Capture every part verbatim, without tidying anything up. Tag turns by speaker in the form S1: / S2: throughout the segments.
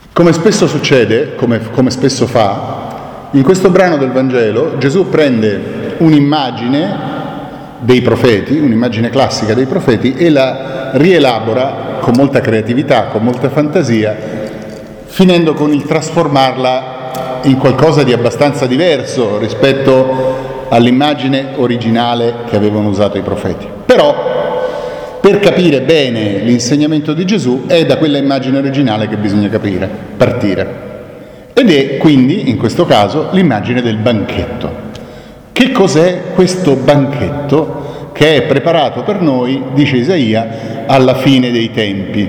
S1: Come spesso succede, come, come spesso fa, in questo brano del Vangelo Gesù prende un'immagine dei profeti, un'immagine classica dei profeti, e la rielabora con molta creatività, con molta fantasia, finendo con il trasformarla in qualcosa di abbastanza diverso rispetto all'immagine originale che avevano usato i profeti. Però, per capire bene l'insegnamento di Gesù, è da quella immagine originale che bisogna capire, partire. Ed è quindi, in questo caso, l'immagine del banchetto. Che cos'è questo banchetto che è preparato per noi, dice Isaia, alla fine dei tempi?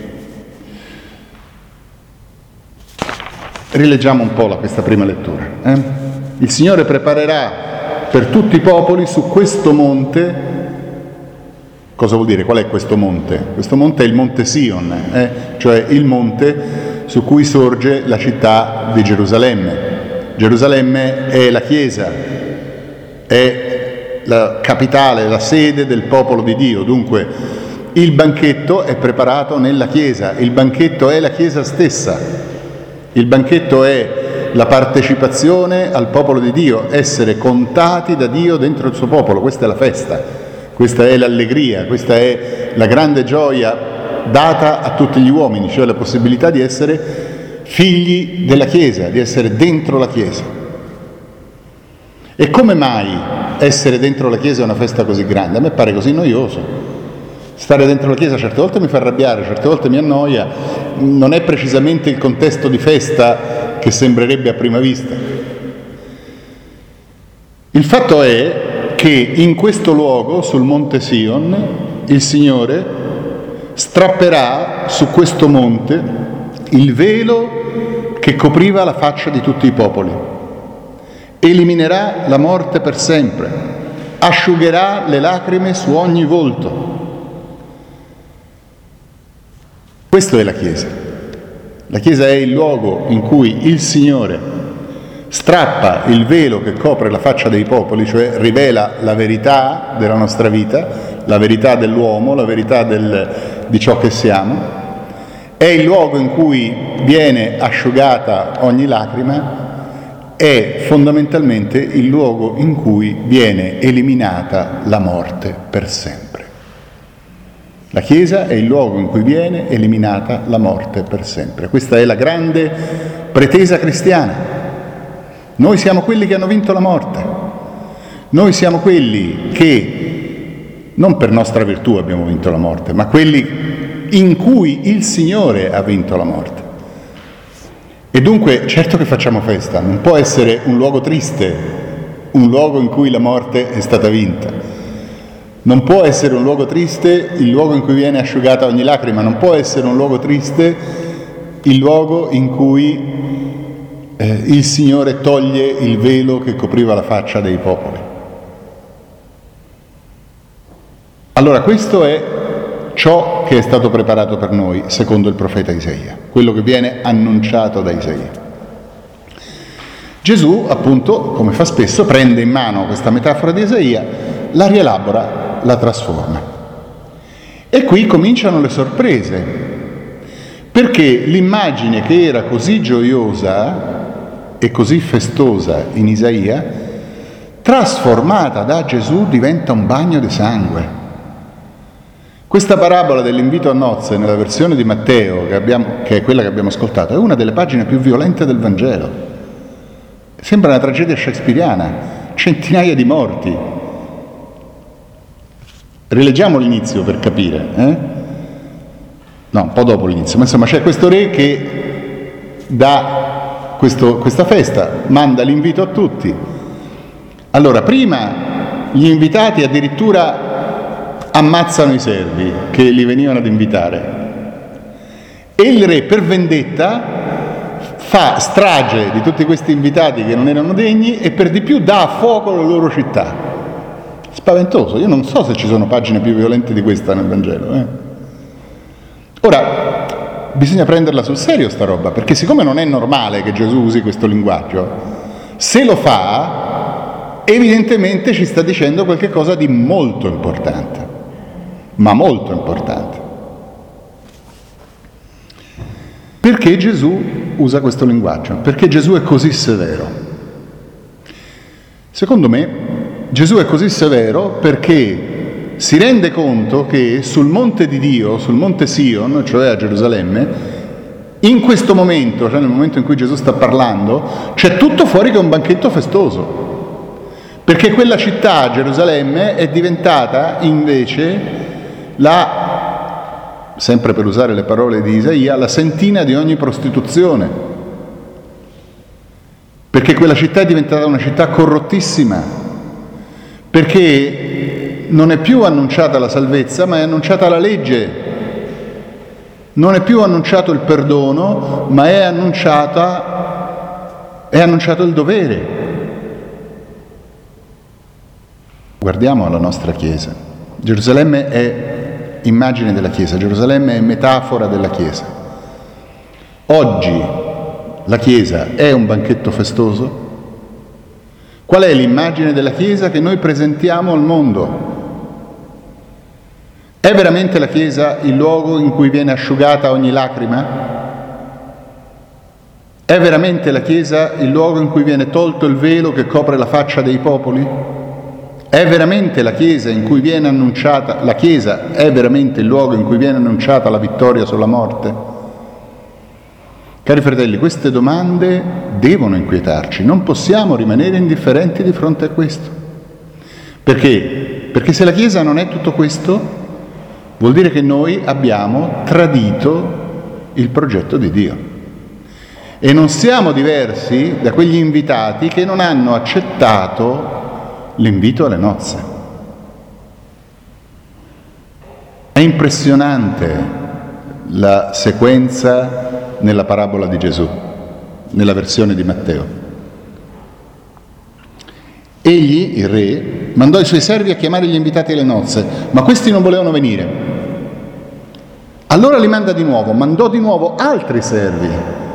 S1: Rileggiamo un po' la, questa prima lettura. Eh? Il Signore preparerà per tutti i popoli su questo monte. Cosa vuol dire? Qual è questo monte? Questo monte è il monte Sion, eh? Cioè il monte su cui sorge la città di Gerusalemme. Gerusalemme è la Chiesa, è la capitale, la sede del popolo di Dio. Dunque il banchetto è preparato nella Chiesa, il banchetto è la Chiesa stessa, il banchetto è la partecipazione al popolo di Dio, essere contati da Dio dentro il suo popolo. Questa è la festa. Questa è l'allegria, questa è la grande gioia data a tutti gli uomini, cioè la possibilità di essere figli della Chiesa, di essere dentro la Chiesa. E come mai essere dentro la Chiesa è una festa così grande? A me pare così noioso. Stare dentro la Chiesa certe volte mi fa arrabbiare, certe volte mi annoia, non è precisamente il contesto di festa che sembrerebbe a prima vista. Il fatto è che in questo luogo, sul monte Sion, il Signore strapperà su questo monte il velo che copriva la faccia di tutti i popoli, eliminerà la morte per sempre, asciugherà le lacrime su ogni volto. Questo è la Chiesa. La Chiesa è il luogo in cui il Signore strappa il velo che copre la faccia dei popoli, cioè rivela la verità della nostra vita, la verità dell'uomo, la verità del, di ciò che siamo. È il luogo in cui viene asciugata ogni lacrima, è fondamentalmente il luogo in cui viene eliminata la morte per sempre. La Chiesa è il luogo in cui viene eliminata la morte per sempre. Questa è la grande pretesa cristiana. Noi siamo quelli che hanno vinto la morte, noi siamo quelli che, non per nostra virtù abbiamo vinto la morte, ma quelli in cui il Signore ha vinto la morte. E dunque, certo che facciamo festa, non può essere un luogo triste, un luogo in cui la morte è stata vinta. Non può essere un luogo triste il luogo in cui viene asciugata ogni lacrima, non può essere un luogo triste il luogo in cui Eh, il Signore toglie il velo che copriva la faccia dei popoli. Allora questo è ciò che è stato preparato per noi secondo il profeta Isaia, quello che viene annunciato da Isaia. Gesù, appunto, come fa spesso, prende in mano questa metafora di Isaia, la rielabora, la trasforma. E qui cominciano le sorprese, perché l'immagine che era così gioiosa e così festosa in Isaia, trasformata da Gesù, diventa un bagno di sangue. Questa parabola dell'invito a nozze nella versione di Matteo, che, abbiamo, che è quella che abbiamo ascoltato, è una delle pagine più violente del Vangelo. Sembra una tragedia shakespeariana, centinaia di morti. Rileggiamo l'inizio per capire, eh? No, un po' dopo l'inizio, ma insomma c'è questo re che dà Questo, questa festa, manda l'invito a tutti. Allora, prima gli invitati addirittura ammazzano i servi che li venivano ad invitare. E il re, per vendetta, fa strage di tutti questi invitati che non erano degni e per di più dà a fuoco la loro città. Spaventoso, io non so se ci sono pagine più violente di questa nel Vangelo. Eh? Ora, bisogna prenderla sul serio sta roba, perché siccome non è normale che Gesù usi questo linguaggio, se lo fa, evidentemente ci sta dicendo qualche cosa di molto importante, ma molto importante. Perché Gesù usa questo linguaggio? Perché Gesù è così severo? Secondo me Gesù è così severo perché si rende conto che sul monte di Dio, sul monte Sion, cioè a Gerusalemme, in questo momento, cioè nel momento in cui Gesù sta parlando, c'è tutto fuori che un banchetto festoso. Perché quella città, Gerusalemme, è diventata invece la, sempre per usare le parole di Isaia, la sentina di ogni prostituzione. Perché quella città è diventata una città corrottissima. Perché non è più annunciata la salvezza, ma è annunciata la legge. Non è più annunciato il perdono, ma è annunciata, è annunciato il dovere. Guardiamo alla nostra Chiesa. Gerusalemme è immagine della Chiesa, Gerusalemme è metafora della Chiesa. Oggi la Chiesa è un banchetto festoso? Qual è l'immagine della Chiesa che noi presentiamo al mondo? È veramente la Chiesa il luogo in cui viene asciugata ogni lacrima? È veramente la Chiesa il luogo in cui viene tolto il velo che copre la faccia dei popoli? È veramente la Chiesa in cui viene annunciata, la Chiesa è veramente il luogo in cui viene annunciata la vittoria sulla morte? Cari fratelli, queste domande devono inquietarci, non possiamo rimanere indifferenti di fronte a questo. Perché? Perché se la Chiesa non è tutto questo, vuol dire che noi abbiamo tradito il progetto di Dio. E non siamo diversi da quegli invitati che non hanno accettato l'invito alle nozze. È impressionante la sequenza nella parabola di Gesù, nella versione di Matteo. Egli, il re, mandò i suoi servi a chiamare gli invitati alle nozze, ma questi non volevano venire. Allora li manda di nuovo, mandò di nuovo altri servi.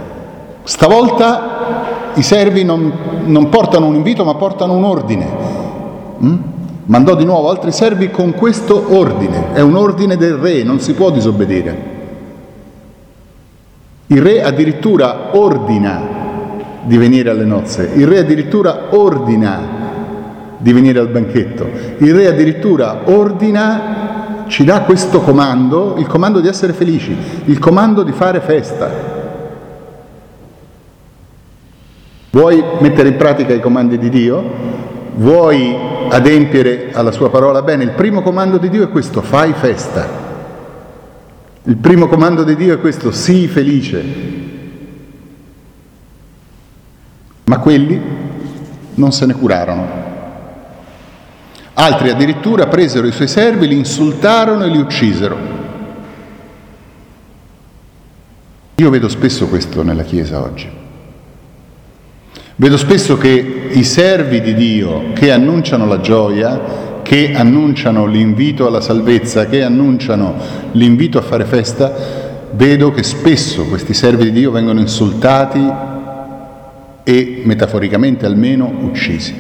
S1: Stavolta i servi non, non portano un invito, ma portano un ordine. Mm? Mandò di nuovo altri servi con questo ordine. È un ordine del re, non si può disobbedire. Il re addirittura ordina di venire alle nozze. Il re addirittura ordina di venire al banchetto. Il re addirittura ordina, ci dà questo comando, il comando di essere felici, il comando di fare festa. Vuoi mettere in pratica i comandi di Dio? Vuoi adempiere alla sua parola? Bene, il primo comando di Dio è questo: fai festa. Il primo comando di Dio è questo: sii felice. Ma quelli non se ne curarono. Altri addirittura presero i suoi servi, li insultarono e li uccisero. Io vedo spesso questo nella Chiesa oggi. Vedo spesso che i servi di Dio che annunciano la gioia, che annunciano l'invito alla salvezza, che annunciano l'invito a fare festa, vedo che spesso questi servi di Dio vengono insultati e, metaforicamente almeno, uccisi.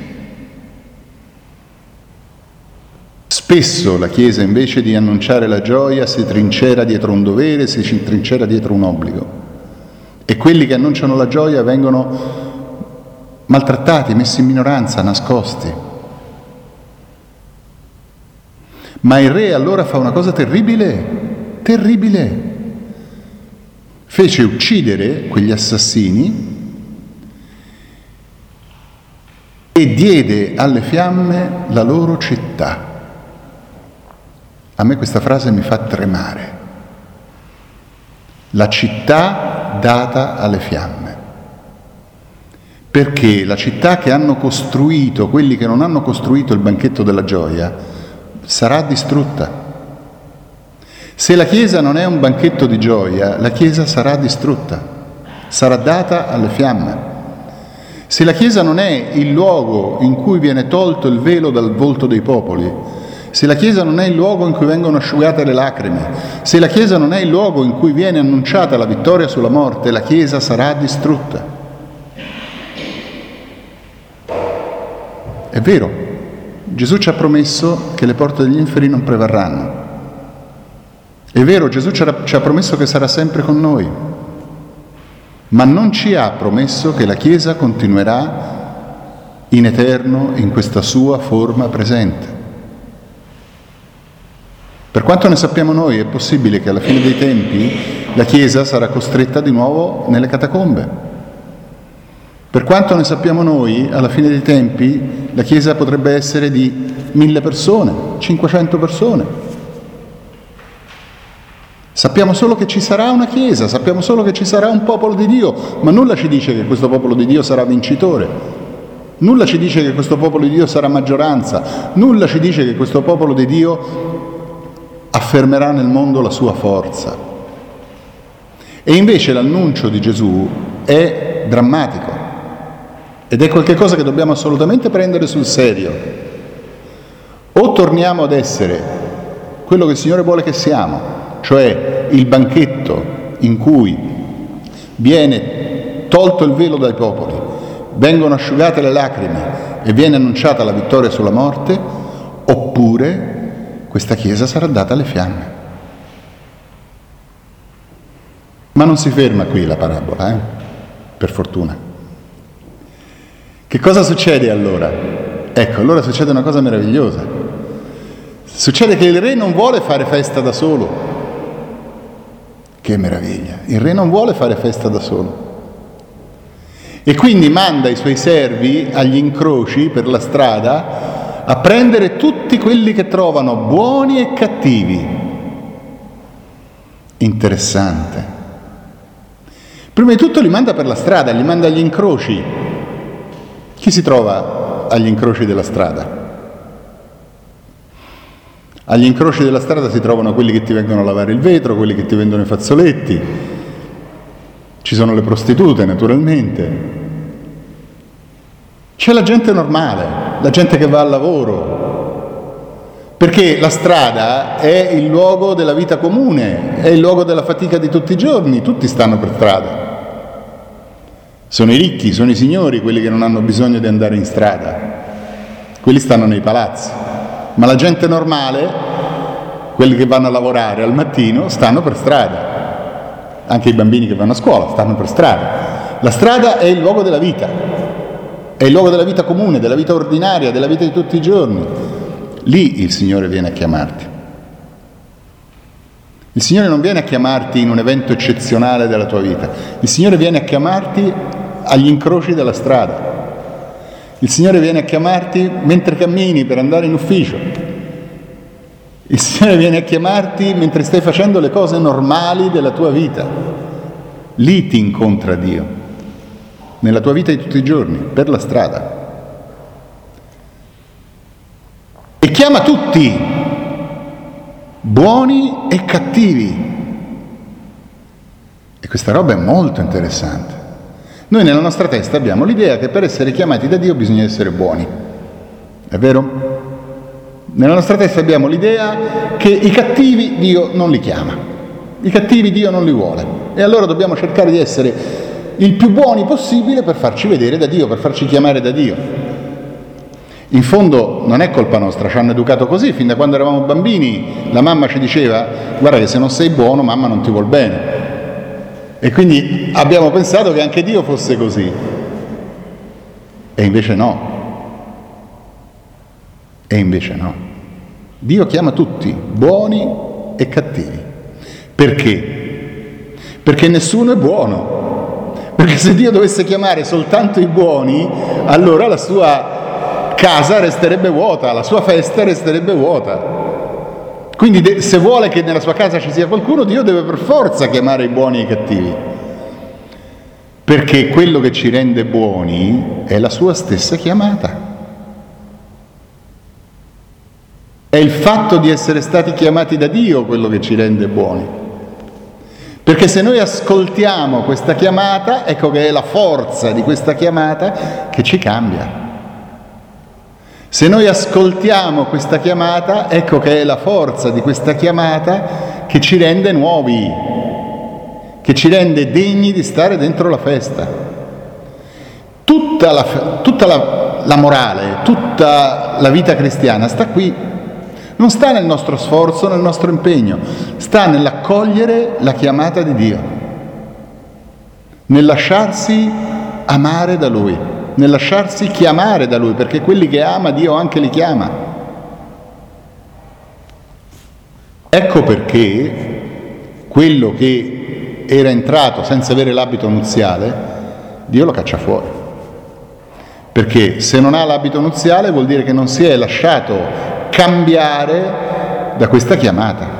S1: Spesso la Chiesa, invece di annunciare la gioia, si trincera dietro un dovere, si trincera dietro un obbligo. E quelli che annunciano la gioia vengono maltrattati, messi in minoranza, nascosti. Ma il re allora fa una cosa terribile, terribile. Fece uccidere quegli assassini e diede alle fiamme la loro città. A me questa frase mi fa tremare. La città data alle fiamme. Perché la città che hanno costruito quelli che non hanno costruito il banchetto della gioia sarà distrutta. Se la Chiesa non è un banchetto di gioia, la Chiesa sarà distrutta, sarà data alle fiamme. Se la Chiesa non è il luogo in cui viene tolto il velo dal volto dei popoli, se la Chiesa non è il luogo in cui vengono asciugate le lacrime, se la Chiesa non è il luogo in cui viene annunciata la vittoria sulla morte, la Chiesa sarà distrutta. È vero, Gesù ci ha promesso che le porte degli inferi non prevarranno. È vero, Gesù ci ha promesso che sarà sempre con noi. ma non ci ha promesso che la Chiesa continuerà in eterno in questa sua forma presente. Per quanto ne sappiamo noi, è possibile che alla fine dei tempi la Chiesa sarà costretta di nuovo nelle catacombe. Per quanto ne sappiamo noi, alla fine dei tempi la Chiesa potrebbe essere di mille persone, cinquecento persone. Sappiamo solo che ci sarà una Chiesa, sappiamo solo che ci sarà un popolo di Dio, ma nulla ci dice che questo popolo di Dio sarà vincitore, nulla ci dice che questo popolo di Dio sarà maggioranza, nulla ci dice che questo popolo di Dio affermerà nel mondo la sua forza. E invece l'annuncio di Gesù è drammatico ed è qualcosa che dobbiamo assolutamente prendere sul serio. O torniamo ad essere quello che il Signore vuole che siamo, cioè il banchetto in cui viene tolto il velo dai popoli, vengono asciugate le lacrime e viene annunciata la vittoria sulla morte, oppure questa Chiesa sarà data alle fiamme. Ma non si ferma qui la parabola, eh? Per fortuna. Che cosa succede allora? Ecco, allora succede una cosa meravigliosa. Succede che il re non vuole fare festa da solo. Che meraviglia! Il re non vuole fare festa da solo. E quindi manda i suoi servi agli incroci per la strada a prendere tutti quelli che trovano, buoni e cattivi. Interessante. Prima di tutto li manda per la strada, li manda agli incroci. Chi si trova agli incroci della strada? Agli incroci della strada si trovano quelli che ti vengono a lavare il vetro, quelli che ti vendono i fazzoletti, ci sono le prostitute naturalmente, c'è la gente normale, la gente che va al lavoro, perché la strada è il luogo della vita comune, è il luogo della fatica di tutti i giorni, tutti stanno per strada. Sono i ricchi, sono i signori quelli che non hanno bisogno di andare in strada, quelli stanno nei palazzi. Ma la gente normale, quelli che vanno a lavorare al mattino, stanno per strada. Anche i bambini che vanno a scuola stanno per strada. La strada è il luogo della vita, è il luogo della vita comune, della vita ordinaria, della vita di tutti i giorni. Lì il Signore viene a chiamarti. Il Signore non viene a chiamarti in un evento eccezionale della tua vita. Il Signore viene a chiamarti agli incroci della strada. Il Signore viene a chiamarti mentre cammini per andare in ufficio. Il Signore viene a chiamarti mentre stai facendo le cose normali della tua vita. Lì ti incontra Dio, nella tua vita di tutti i giorni, per la strada. E chiama tutti, buoni e cattivi. E questa roba è molto interessante. Noi nella nostra testa abbiamo l'idea che per essere chiamati da Dio bisogna essere buoni. È vero? Nella nostra testa abbiamo l'idea che i cattivi Dio non li chiama. I cattivi Dio non li vuole. E allora dobbiamo cercare di essere il più buoni possibile per farci vedere da Dio, per farci chiamare da Dio. In fondo non è colpa nostra, ci hanno educato così. Fin da quando eravamo bambini la mamma ci diceva: guarda che se non sei buono mamma non ti vuol bene. E quindi abbiamo pensato che anche Dio fosse così. E invece no. E invece no. Dio chiama tutti, buoni e cattivi. Perché? Perché nessuno è buono. Perché se Dio dovesse chiamare soltanto i buoni, allora la sua casa resterebbe vuota, la sua festa resterebbe vuota. Quindi se vuole che nella sua casa ci sia qualcuno, Dio deve per forza chiamare i buoni e i cattivi. Perché quello che ci rende buoni è la sua stessa chiamata. È il fatto di essere stati chiamati da Dio quello che ci rende buoni. Perché se noi ascoltiamo questa chiamata, ecco che è la forza di questa chiamata che ci cambia. Se noi ascoltiamo questa chiamata, ecco che è la forza di questa chiamata che ci rende nuovi, che ci rende degni di stare dentro la festa. Tutta la, tutta la, la morale, tutta la vita cristiana sta qui. Non sta nel nostro sforzo, nel nostro impegno, sta nell'accogliere la chiamata di Dio. nel lasciarsi amare da Lui, nel lasciarsi chiamare da Lui, perché quelli che ama Dio anche li chiama. Ecco perché quello che era entrato senza avere l'abito nuziale, Dio lo caccia fuori. Perché se non ha l'abito nuziale vuol dire che non si è lasciato cambiare da questa chiamata.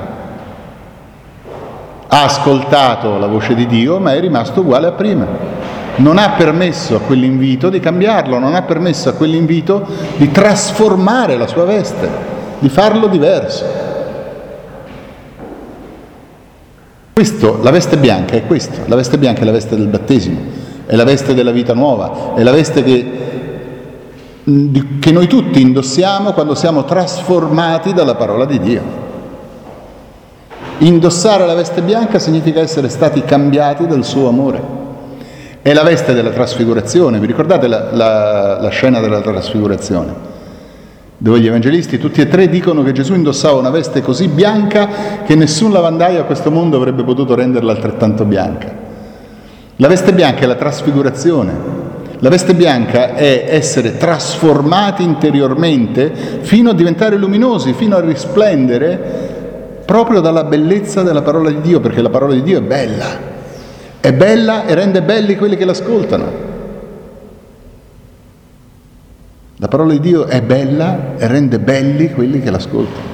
S1: Ha ascoltato la voce di Dio, ma è rimasto uguale a prima. Non ha permesso a quell'invito di cambiarlo, non ha permesso a quell'invito di trasformare la sua veste, di farlo diverso. Questo, la veste bianca è questo, la veste bianca è la veste del battesimo, è la veste della vita nuova, è la veste che, che noi tutti indossiamo quando siamo trasformati dalla parola di Dio. Indossare la veste bianca significa essere stati cambiati dal suo amore. È la veste della trasfigurazione. Vi ricordate la, la, la scena della trasfigurazione? Dove gli evangelisti tutti e tre dicono che Gesù indossava una veste così bianca che nessun lavandaio a questo mondo avrebbe potuto renderla altrettanto bianca. La veste bianca è la trasfigurazione. La veste bianca è essere trasformati interiormente fino a diventare luminosi, fino a risplendere proprio dalla bellezza della parola di Dio, perché la parola di Dio è bella, è bella e rende belli quelli che l'ascoltano. La parola di Dio è bella e rende belli quelli che l'ascoltano.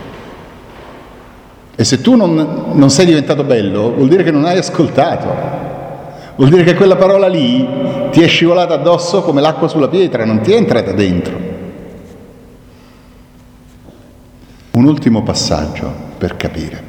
S1: E se tu non, non sei diventato bello, vuol dire che non hai ascoltato, vuol dire che quella parola lì ti è scivolata addosso come l'acqua sulla pietra, non ti è entrata dentro. Un ultimo passaggio per capire.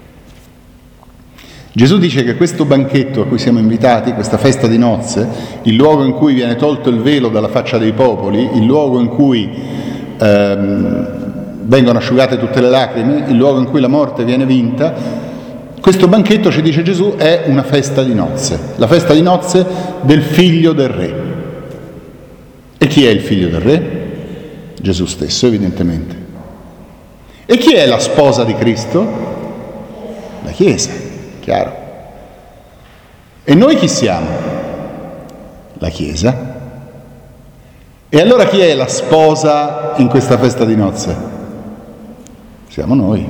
S1: Gesù dice che questo banchetto a cui siamo invitati, questa festa di nozze, il luogo in cui viene tolto il velo dalla faccia dei popoli, il luogo in cui ehm, vengono asciugate tutte le lacrime, il luogo in cui la morte viene vinta, questo banchetto, ci dice Gesù, è una festa di nozze, la festa di nozze del figlio del re. E chi è il figlio del re? Gesù stesso, evidentemente. E chi è la sposa di Cristo? La Chiesa, chiaro. E noi chi siamo? La Chiesa. E allora chi è la sposa in questa festa di nozze? Siamo noi.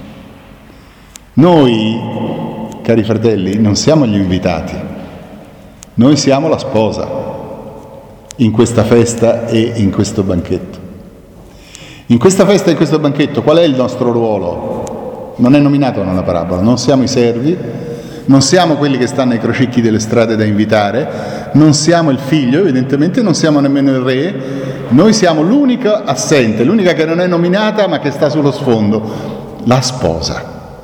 S1: Noi, cari fratelli, non siamo gli invitati. Noi siamo la sposa in questa festa e in questo banchetto. In questa festa e in questo banchetto qual è il nostro ruolo? Non è nominato nella parabola, non siamo i servi, non siamo quelli che stanno ai crocicchi delle strade da invitare, non siamo il figlio, evidentemente non siamo nemmeno il re, noi siamo l'unica assente, l'unica che non è nominata ma che sta sullo sfondo, la sposa.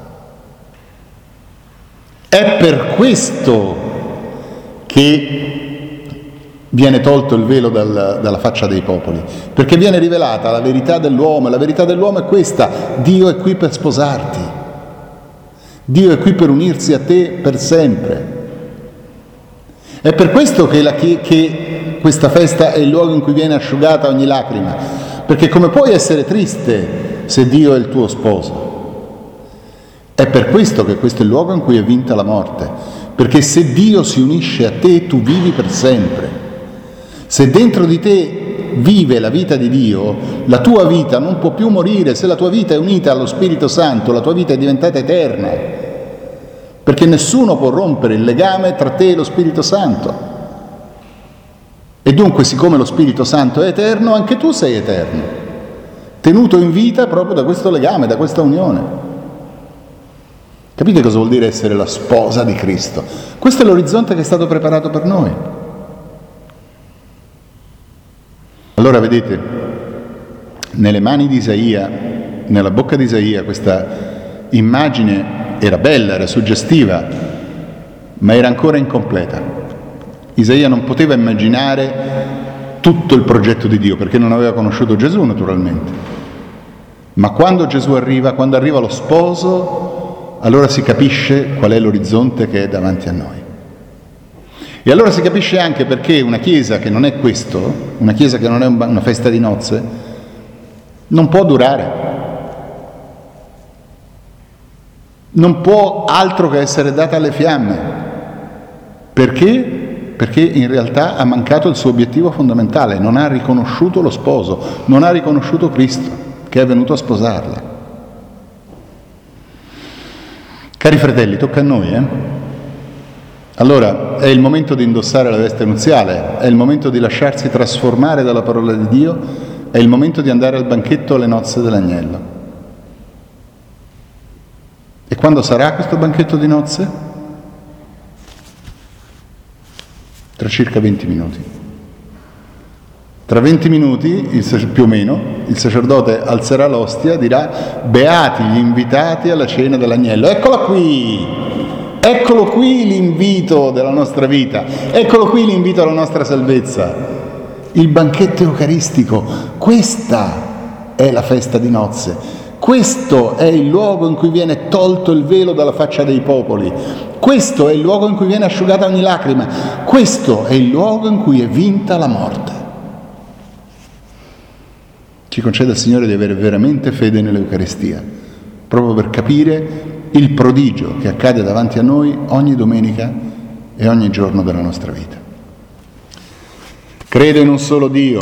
S1: È per questo che viene tolto il velo dal, dalla faccia dei popoli, perché viene rivelata la verità dell'uomo, e la verità dell'uomo è questa: Dio è qui per sposarti, Dio è qui per unirsi a te per sempre. È per questo che, la, che, che questa festa è il luogo in cui viene asciugata ogni lacrima, perché come puoi essere triste se Dio è il tuo sposo? È per questo che questo è il luogo in cui è vinta la morte, perché se Dio si unisce a te tu vivi per sempre. Se dentro di te vive la vita di Dio, la tua vita non può più morire. Se la tua vita è unita allo Spirito Santo, la tua vita è diventata eterna, perché nessuno può rompere il legame tra te e lo Spirito Santo. E dunque, siccome lo Spirito Santo è eterno, anche tu sei eterno, tenuto in vita proprio da questo legame, da questa unione. Capite cosa vuol dire essere la sposa di Cristo? Questo è l'orizzonte che è stato preparato per noi. Allora vedete, nelle mani di Isaia, nella bocca di Isaia, questa immagine era bella, era suggestiva, ma era ancora incompleta. Isaia non poteva immaginare tutto il progetto di Dio, perché non aveva conosciuto Gesù naturalmente. Ma quando Gesù arriva, quando arriva lo sposo, allora si capisce qual è l'orizzonte che è davanti a noi. E allora si capisce anche perché una chiesa che non è questo, una chiesa che non è una festa di nozze, non può durare. Non può altro che essere data alle fiamme. Perché? Perché in realtà ha mancato il suo obiettivo fondamentale, non ha riconosciuto lo sposo, non ha riconosciuto Cristo che è venuto a sposarla. Cari fratelli, tocca a noi, eh? Allora, è il momento di indossare la veste nuziale, è il momento di lasciarsi trasformare dalla parola di Dio, è il momento di andare al banchetto alle nozze dell'agnello. E quando sarà questo banchetto di nozze? Tra circa venti minuti. Tra venti minuti, il, più o meno, il sacerdote alzerà l'ostia, dirà: beati gli invitati alla cena dell'agnello. Eccola qui! Eccolo qui l'invito della nostra vita, eccolo qui l'invito alla nostra salvezza. Il banchetto eucaristico, questa è la festa di nozze. Questo è il luogo in cui viene tolto il velo dalla faccia dei popoli. Questo è il luogo in cui viene asciugata ogni lacrima. Questo è il luogo in cui è vinta la morte. Ci conceda il Signore di avere veramente fede nell'Eucaristia, proprio per capire il prodigio che accade davanti a noi ogni domenica e ogni giorno della nostra vita. Credo in un solo Dio,